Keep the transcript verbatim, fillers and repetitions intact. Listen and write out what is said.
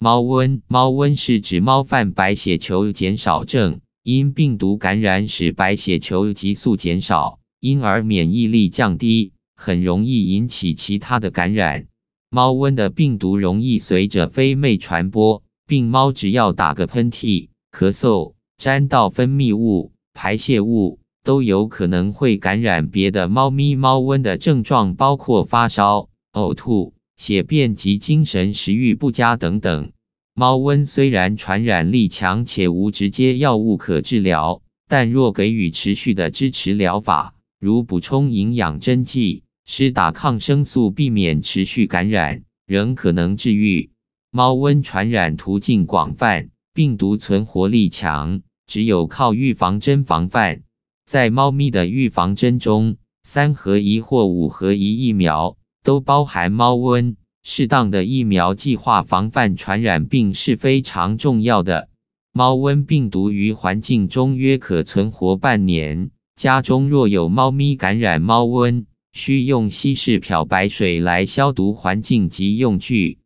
猫瘟，猫瘟是指猫泛白血球减少症，因病毒感染使白血球急速减少，因而免疫力降低，很容易引起其他的感染。猫瘟的病毒容易随着飞沫传播，病猫只要打个喷嚏、咳嗽、沾到分泌物、排泄物，都有可能会感染别的猫咪。猫瘟的症状包括发烧、呕吐、血便及精神食欲不佳等等。猫瘟虽然传染力强且无直接药物可治疗，但若给予持续的支持疗法，如补充营养针剂、施打抗生素，避免持续感染，仍可能治愈。猫瘟传染途径广泛，病毒存活力强，只有靠预防针防范。在猫咪的预防针中，三合一或五合一疫苗都包含猫瘟，适当的疫苗计划防范传染病是非常重要的。猫瘟病毒于环境中约可存活半年，家中若有猫咪感染猫瘟，需用稀释漂白水来消毒环境及用具，